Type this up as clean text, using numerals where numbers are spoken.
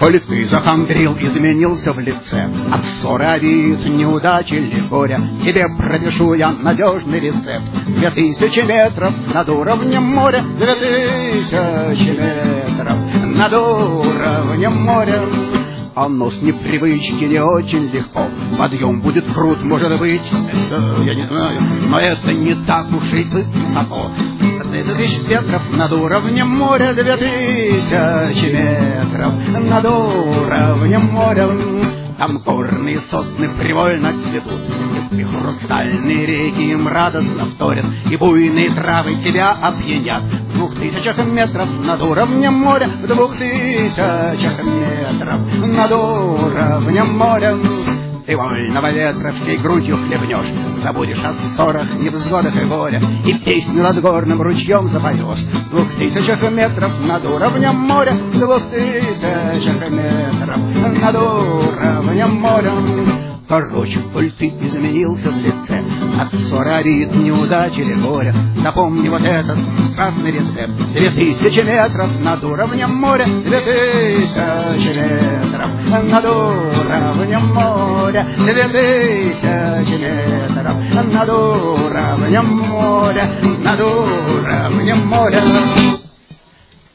Коли ты захандрил, изменился в лице, от ссоры, обид, неудачи или горя, тебе пропишу я надежный рецепт. 2000 метров над уровнем моря, 2000 метров над уровнем моря. А но с непривычки не очень легко. Подъем будет крут, может быть, это я не знаю, но это не так уж и высоко. 2000 метров над уровнем моря, 2000 метров над уровнем моря. Там горные сосны привольно цветут, и хрустальные реки им радостно вторят, и буйные травы тебя опьянят. 2000 метров над уровнем моря, 2000 метров над уровнем моря. Ты вольного ветра всей грудью хлебнешь, забудешь о ссорах, невзгодах и горе, и песню над горным ручьем запоешь. 2000 метров над уровнем моря, 2000 метров над уровнем моря. Короче, коль ты изменился в лице, от ссоры, обид, неудачи или горя, запомни вот этот страстный рецепт. 2000 метров над уровнем моря, 2000 метров над уровнем моря, 2000 метров над уровнем моря, над уровнем моря.